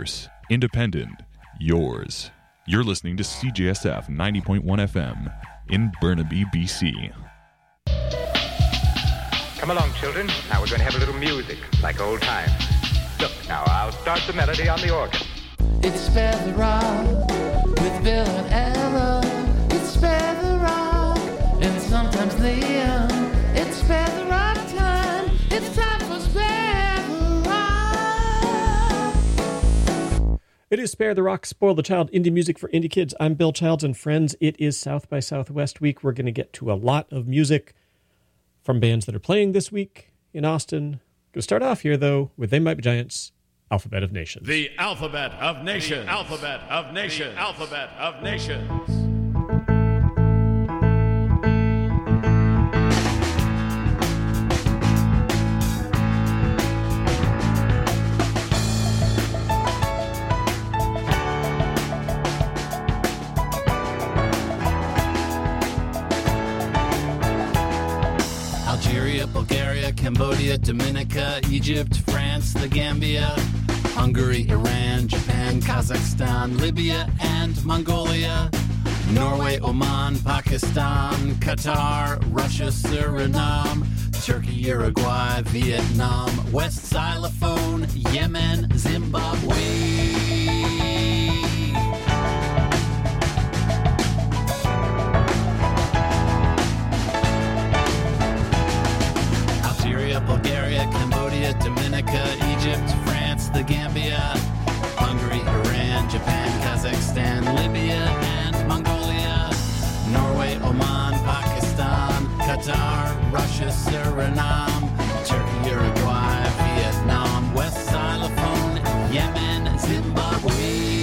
Independent, yours. You're listening to CJSF 90.1 FM in Burnaby, BC. Come along, children. Now we're going to have a little music, like old times. Look, now I'll start the melody on the organ. It's Feather Rock with Bill and Ella. It's Feather Rock and sometimes Liam. It's Feather Rock time. It's time for Spare the Rock. It is Spare the Rock, Spoil the Child, indie music for indie kids. I'm Bill Childs and friends. It is South by Southwest week. We're going to get to a lot of music from bands that are playing this week in Austin. Going to start off here, though, with They Might Be Giants, Alphabet of Nations. The Alphabet of Nations. The Alphabet of Nations. The Alphabet of Nations. Algeria, Bulgaria, Cambodia, Dominica, Egypt, France, the Gambia, Hungary, Iran, Japan, Kazakhstan, Libya, and Mongolia, Norway, Oman, Pakistan, Qatar, Russia, Suriname, Turkey, Uruguay, Vietnam, West Xylophone, Yemen, Zimbabwe. Bulgaria, Cambodia, Dominica, Egypt, France, the Gambia, Hungary, Iran, Japan, Kazakhstan, Libya, and Mongolia, Norway, Oman, Pakistan, Qatar, Russia, Suriname, Turkey, Uruguay, Vietnam, West Xylophone, Yemen, Zimbabwe.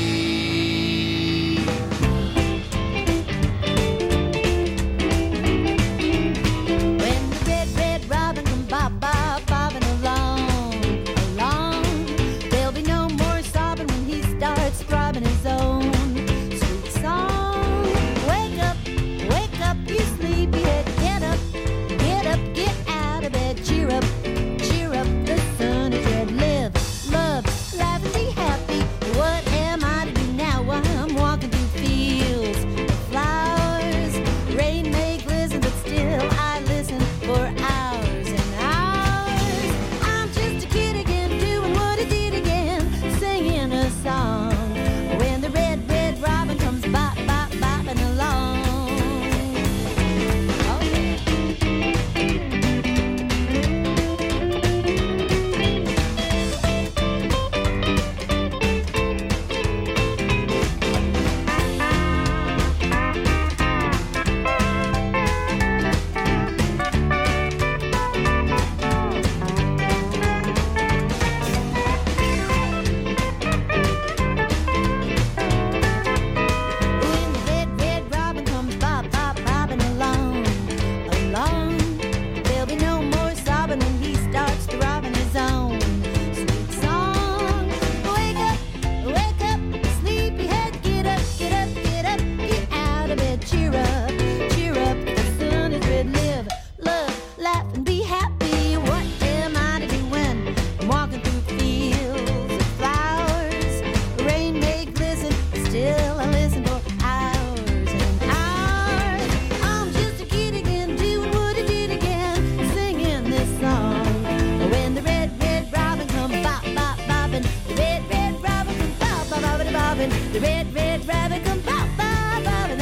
The red, red rabbit come pop, pop, bobbing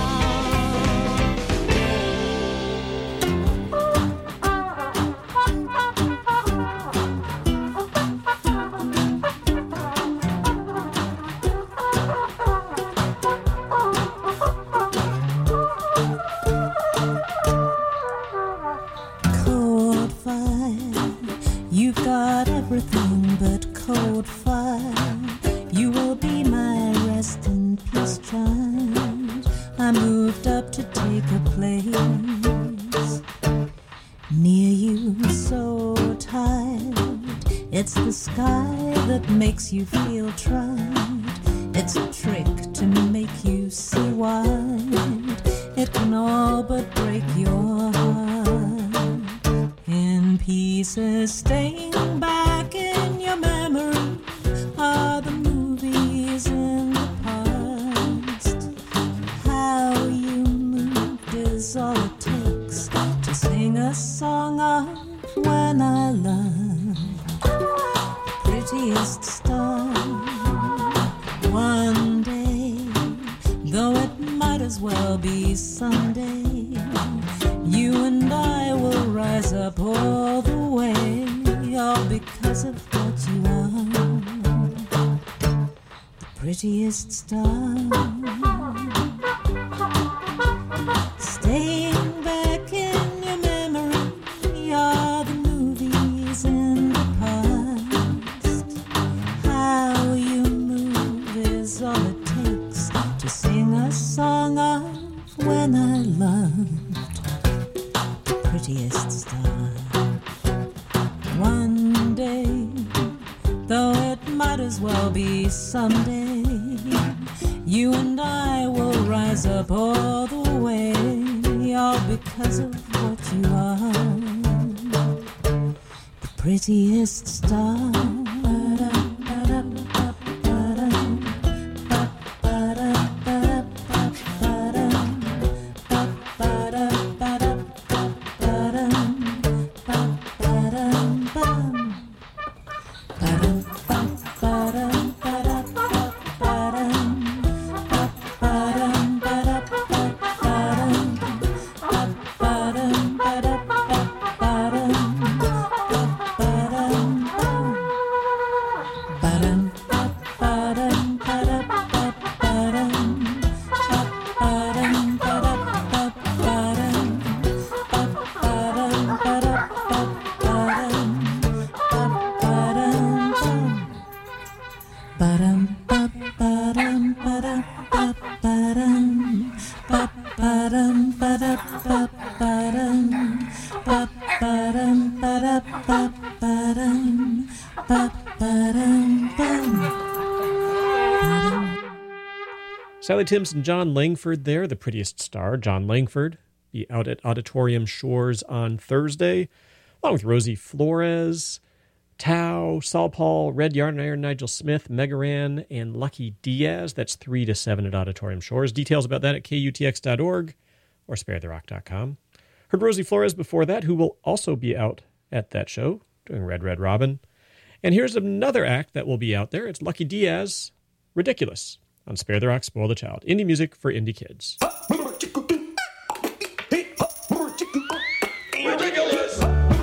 Cold fire, you've got everything but cold fire. You will be my rest in peace child. I moved up to take a place near you, so tired. It's the sky that makes you feel tried. It's a trick to make you see wide. It can all but break your heart in pieces. Staying back in your memory are the moves prettiest star. Staying back in your memory are the movies in the past. How you move is all it takes to sing a song of when I loved the prettiest star. One day, though it might as well be someday, you and I will rise up all the way, all because of what you are, the prettiest star. Sally Timms and John Langford there, the prettiest star. John Langford be out at Auditorium Shores on Thursday, along with Rosie Flores, Tao, Saul Paul, Red Yarn Iron, Nigel Smith, Megaran, and Lucky Diaz. That's 3 to 7 at Auditorium Shores. Details about that at kutx.org or sparetherock.com. Heard Rosie Flores before that, who will also be out at that show, doing Red Red Robin. And here's another act that will be out there. It's Lucky Diaz, Ridiculous, on Spare the Rock, Spoil the Child. Indie music for indie kids. Ridiculous!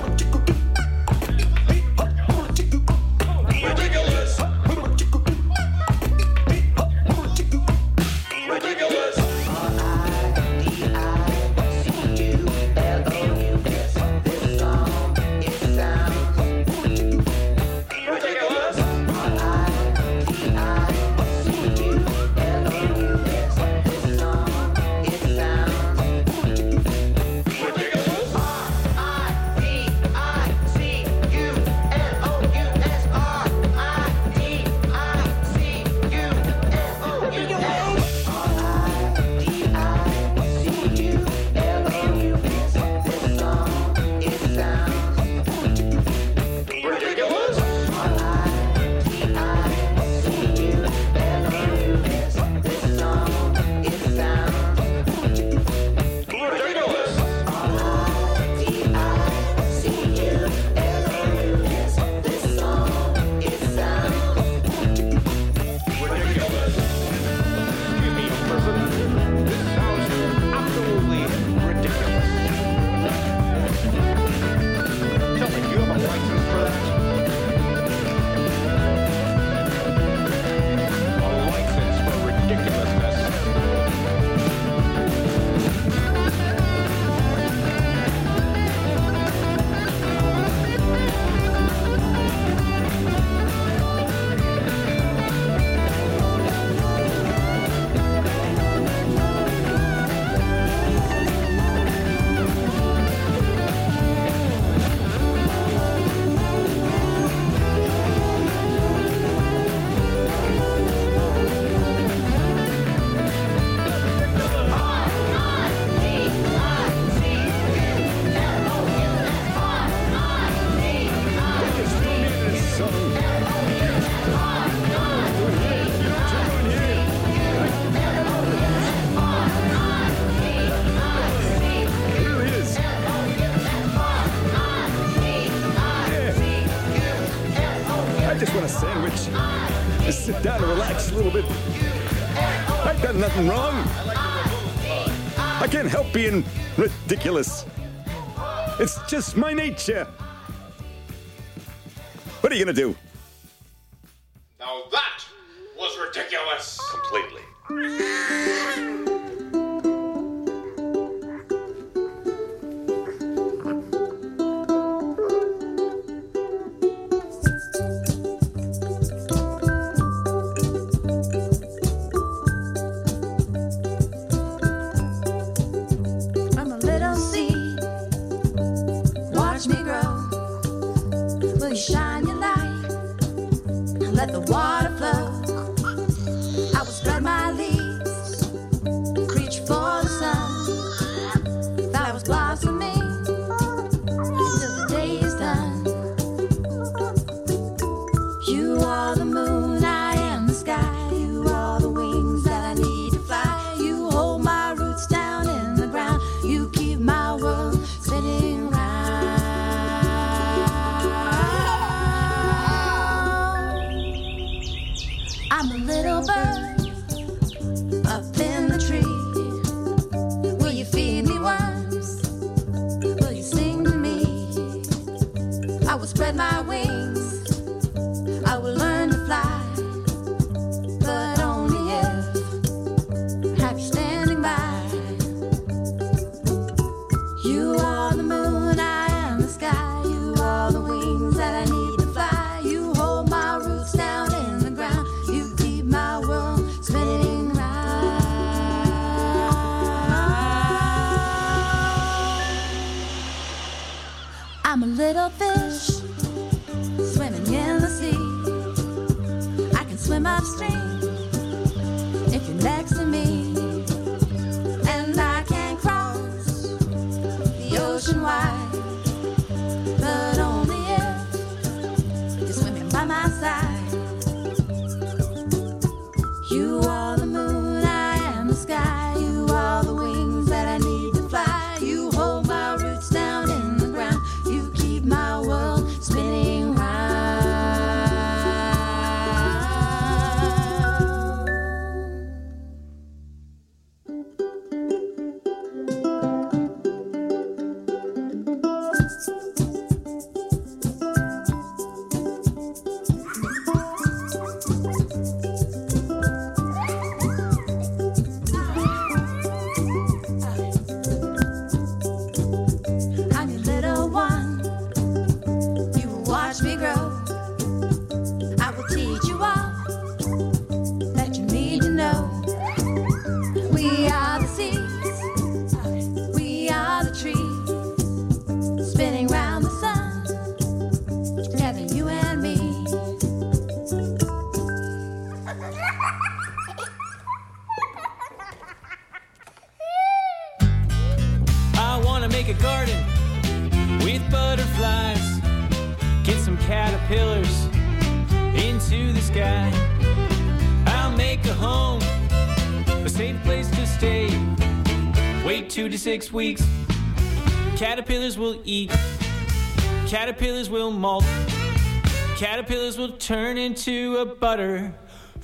Just sit down and relax a little bit. I've done nothing wrong. I can't help being ridiculous. It's just my nature. What are you going to do? Now that was ridiculous. Completely. I'm a little seed. Watch me grow. Will you shine your light? Let the water flow. I will spread my leaves. Reach for the sun. Flowers blossoming till the day is done. You are the moon, I am the sky. You are the wings that I need to fly. You hold my roots down in the ground. You keep my world spinning round. I'm a little bird up in the tree. Will you feed me worms? Will you sing to me? I will spread my wings. I will learn to fly, but only if I have you standing by. You are the moon, I am the sky. You are the wings that I need to fly. You hold my roots down in the ground. You keep my world spinning round. I'm a little fish swimming in the sea. I can swim upstream if you're next to me, and I can cross the ocean wide, but only if you're swimming by my side. You are the moon, I am the sky. You are the wings that I need to fly. You hold my roots down in the ground. You keep my world spinning round. I'm your little one. You will watch me grow. I will teach you all that you need to know. We are the seeds. We are the trees. Spinning round the sun. Together, you and me. I wanna make a garden with butterflies. Get some caterpillars into the sky. I'll make a home, a safe place to stay. Wait 2 to 6 weeks. Caterpillars will eat. Caterpillars will molt. Caterpillars will turn into a butterfly.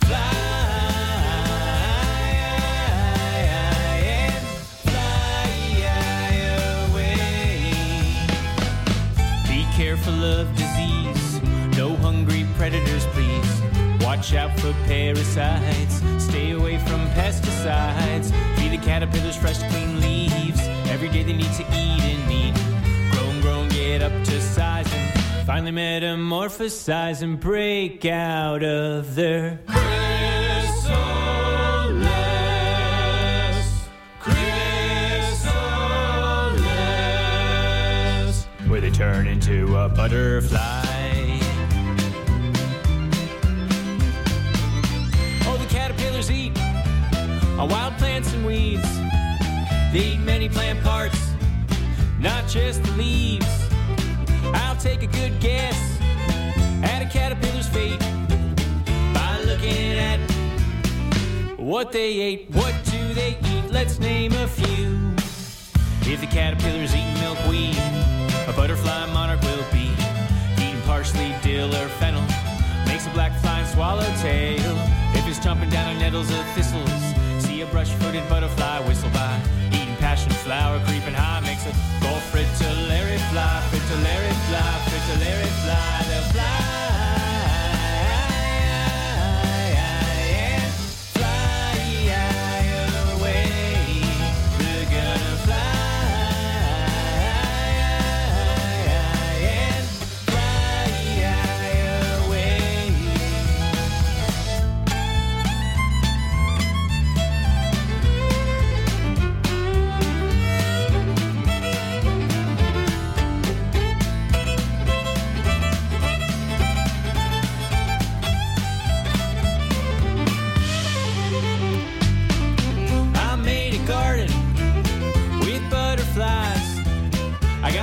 And fly away. Be careful of disease. No hungry predators, please. Watch out for parasites. Stay away from pesticides. Feed the caterpillars fresh, clean leaves. Every day they need to eat and eat. Grown, get up to size and finally metamorphosize and break out of their chrysalis, where they turn into a butterfly. Oh, the caterpillars eat on wild plants and weeds. They eat many plant parts, not just the leaves. I'll take a good guess at a caterpillar's fate by looking at what they ate. What do they eat? Let's name a few. If the caterpillar's eating milkweed, a butterfly monarch will be. Eating parsley, dill, or fennel makes a black fly and swallowtail. If it's chomping down on nettles or thistles, see a brush-footed butterfly whistle by. Eating passion flower, creeping high makes a gulf fritillary fly, fritillary fly, fritillary fly. They'll fly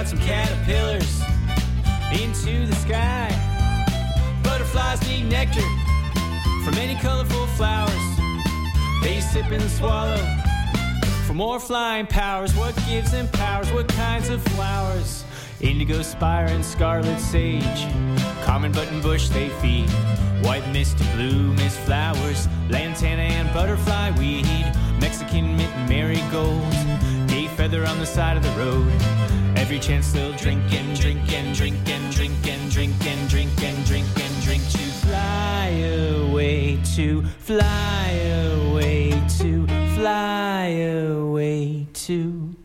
out some caterpillars into the sky. Butterflies need nectar from many colorful flowers. They sip and swallow for more flying powers. What gives them powers? What kinds of flowers? Indigo, spire, and scarlet sage. Common buttonbush they feed. White mist, blue mist flowers. Lantana and butterfly weed. Mexican mint marigold. Gay feather on the side of the road. Every chance they'll drink and drink and drink and drink and drink and drink and drink and drink to fly away, to fly away, to fly away, to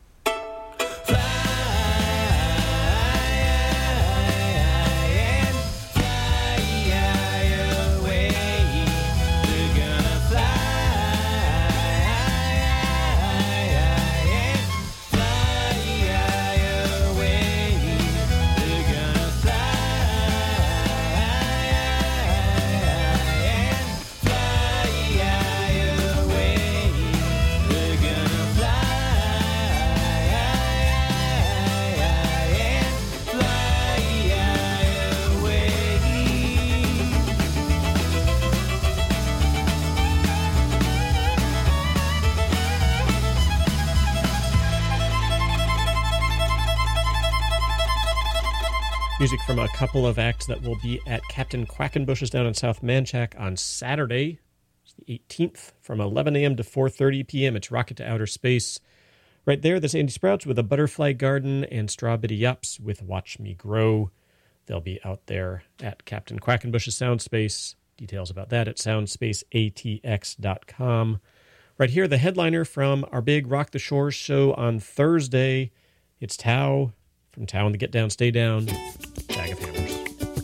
music from a couple of acts that will be at Captain Quackenbush's down in South Manchac on Saturday, the 18th, from 11 a.m. to 4:30 p.m. It's Rocket to Outer Space. Right there, that's Andy Sprouts with A Butterfly Garden and Straw Bitty Yups with Watch Me Grow. They'll be out there at Captain Quackenbush's Soundspace. Details about that at soundspaceatx.com. Right here, the headliner from our big Rock the Shores show on Thursday. It's Tao from Tao and the Get Down, Stay Down. Bag of Hammers.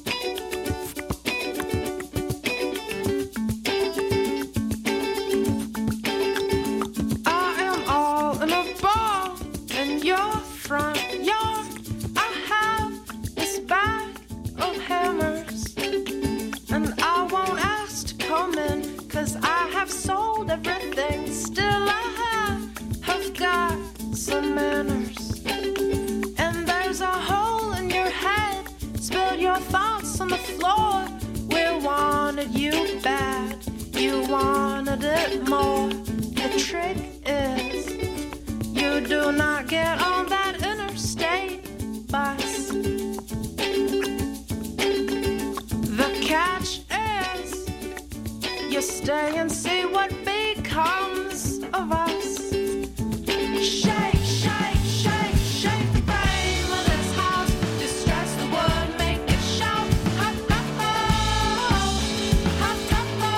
I am all in a ball in your front yard. I have this bag of hammers, and I won't ask to come in, 'cause I have sold everything. Still I have got some manners. And there's a hole in your head. Spilled your thoughts on the floor. We wanted you bad. You wanted it more. The trick is you do not get on that interstate bus. The catch is you stay and see what becomes of us. Shake, shake, shake, shake the frame of this house. Distress the wood, make it shout. Ha, ha, ha, ha, ha, ha.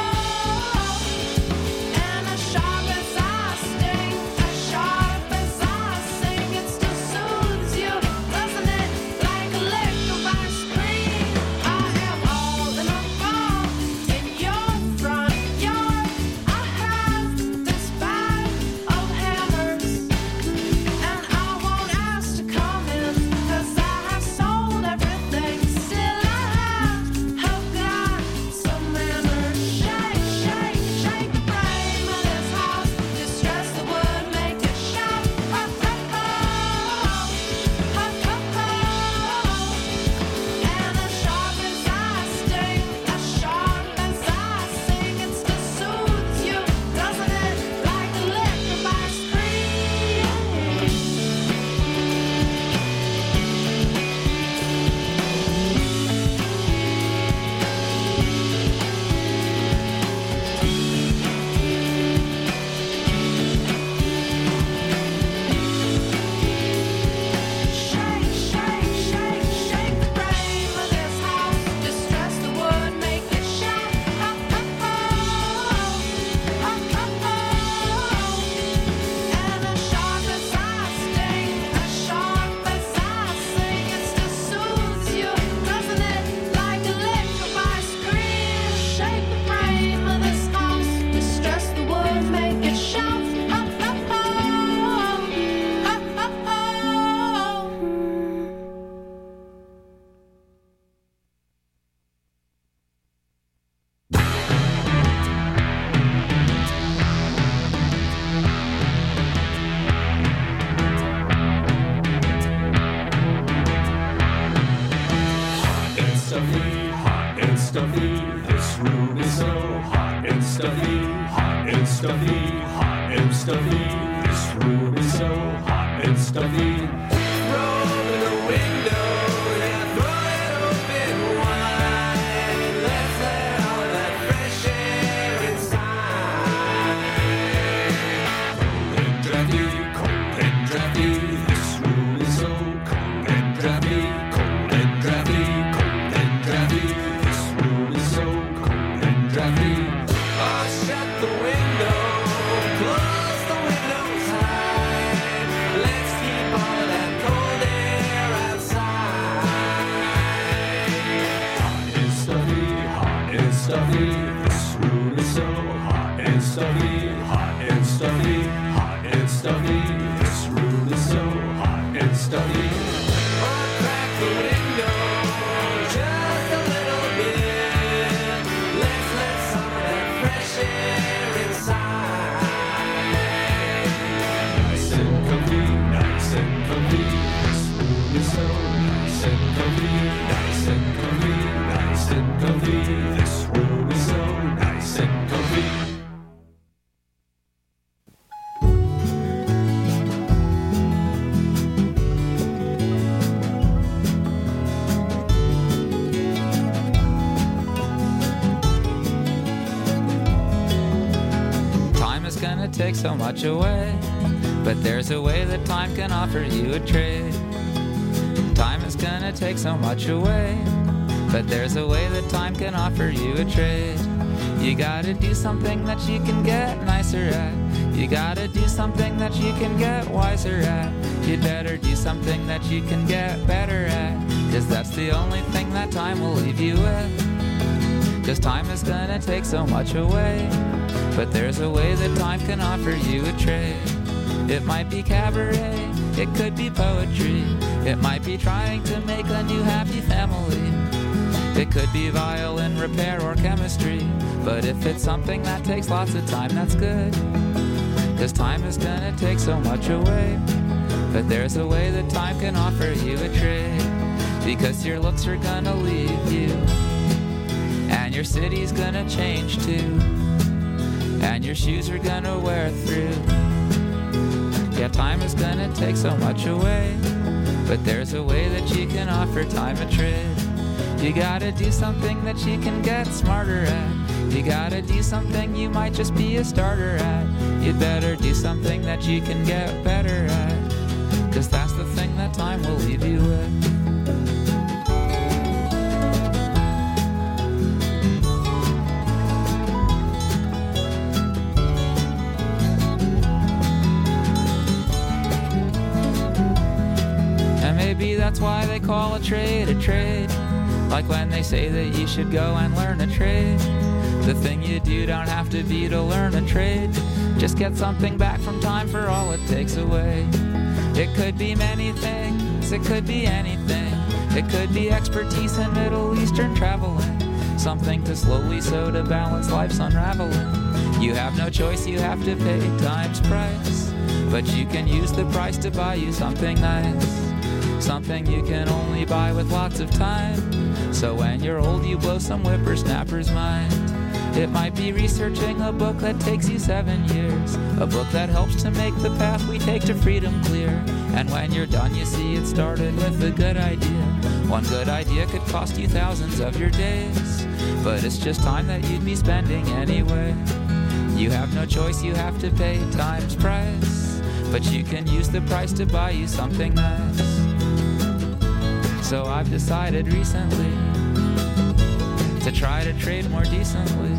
And as sharp as I sting, as sharp as I sing, it still soothes you, doesn't it? Like a lick of ice cream. I am all in a ball in your front yard. I have this bag stuffy, hot and stuffy, hot and stuffy. This room is so hot and stuffy. Roll the window, yeah, throw it open wide. Let's let all that fresh air inside. Cold and drafty, this room is so cold and drafty. Cold and drafty, cold and drafty. This room is so cold and drafty. Oh, shut the window, close the windows high. Let's keep all that cold air outside. Hot and stuffy, hot and stuffy. This room is so hot and stuffy, hot and stuffy, hot and stuffy. This room is so hot and stuffy. Oh, crack the window just a little bit. Let's let some of that fresh air inside. Nice and comfy, nice and comfy. This room is so nice and comfy, nice and comfy, nice and comfy. This room is so nice and comfy. Time is gonna take so much away, but there's a way that time can offer you a trade. Time is gonna take so much away, but there's a way that time can offer you a trade. You gotta do something that you can get nicer at. You gotta do something that you can get wiser at. You'd better do something that you can get better at, 'cause that's the only thing that time will leave you with. 'Cause time is gonna take so much away, but there's a way that time can offer you a trade. It might be cabaret, it could be poetry, it might be trying to make a new happy family. It could be violin repair or chemistry, but if it's something that takes lots of time, that's good. 'Cause time is gonna take so much away, but there's a way that time can offer you a trade. Because your looks are gonna leave you, and your city's gonna change too, and your shoes are gonna wear through. Yeah, time is gonna take so much away, but there's a way that you can offer time a trade. You gotta do something that you can get smarter at. You gotta do something you might just be a starter at. You'd better do something that you can get better at, 'cause that's the thing that time will leave you with. And maybe that's why they call a trade a trade. Like when they say that you should go and learn a trade. The thing you do don't have to be to learn a trade. Just get something back from time for all it takes away. It could be many things, it could be anything. It could be expertise in Middle Eastern traveling, something to slowly sew to balance life's unraveling. You have no choice, you have to pay time's price, but you can use the price to buy you something nice, something you can only buy with lots of time. So when you're old, you blow some whippersnapper's mind. It might be researching a book that takes you 7 years, a book that helps to make the path we take to freedom clear. And when you're done, you see it started with a good idea. One good idea could cost you thousands of your days, but it's just time that you'd be spending anyway. You have no choice, you have to pay time's price, but you can use the price to buy you something nice. So I've decided recently to try to trade more decently.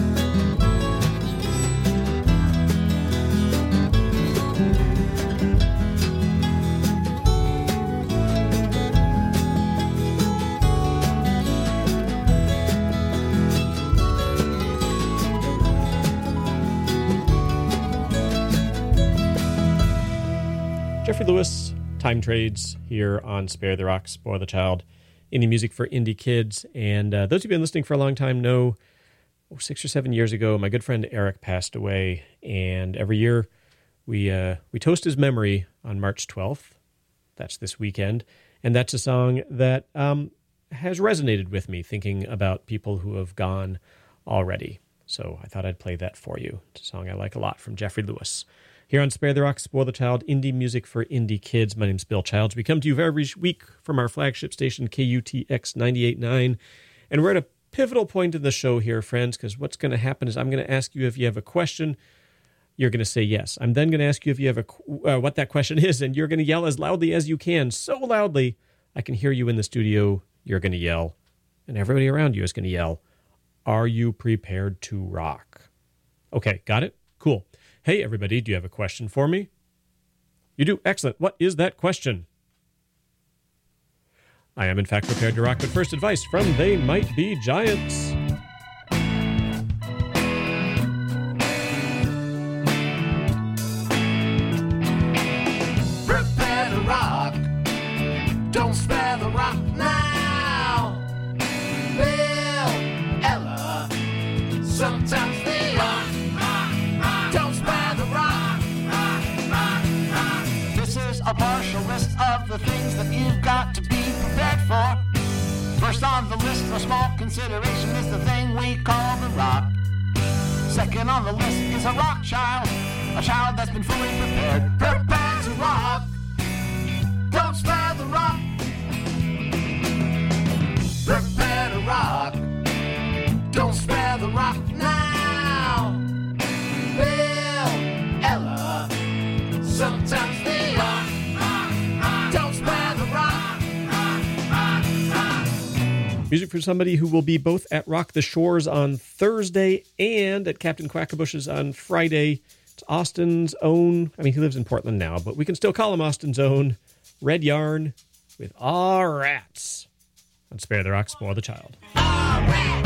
Jeffrey Lewis, Time Trades, here on Spare the Rock, Spoil the Child, indie music for indie kids. And those who've been listening for a long time know 6 or 7 years ago, my good friend Eric passed away. And every year we toast his memory on March 12th. That's this weekend. And that's a song that has resonated with me, thinking about people who have gone already. So I thought I'd play that for you. It's a song I like a lot from Jeffrey Lewis. Here on Spare the Rock, Spoil the Child, indie music for indie kids. My name's Bill Childs. We come to you every week from our flagship station, KUTX 98.9. And we're at a pivotal point in the show here, friends, because what's going to happen is I'm going to ask you if you have a question. You're going to say yes. I'm then going to ask you if you have what that question is, and you're going to yell as loudly as you can, so loudly I can hear you in the studio. You're going to yell, and everybody around you is going to yell, "Are you prepared to rock?" Okay, got it? Cool. Hey, everybody, do you have a question for me? You do? Excellent. What is that question? I am, in fact, prepared to rock, but first advice from They Might Be Giants. Prepare to rock. Don't spare the rock now. Bill, Ella, sometimes they are. Don't spare the rock. This is a partial list of the things that you've got to be prepared for. First on the list for small consideration is the thing we call the rock. Second on the list is a rock child, a child that's been fully prepared. Prepare to rock. Don't spare the rock. Prepare to rock. Don't spare the rock now. Bill, Ella, sometimes they are. Don't spare the rock. Music for somebody who will be both at Rock the Shores on Thursday and at Captain Quackabush's on Friday. It's Austin's own, I mean, he lives in Portland now, but we can still call him Austin's own, Red Yarn with Aw Rats on Spare the Rock, Spoil the Child. All right.